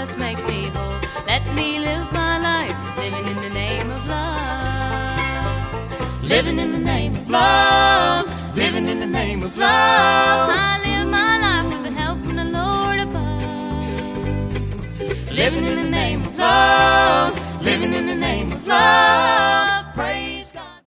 just make me whole. Let me live my life, living in the name of love. Living in the name of love. Living in the name of love. I live my life with the help from the Lord above. Living in the name of love. Living in the name of love.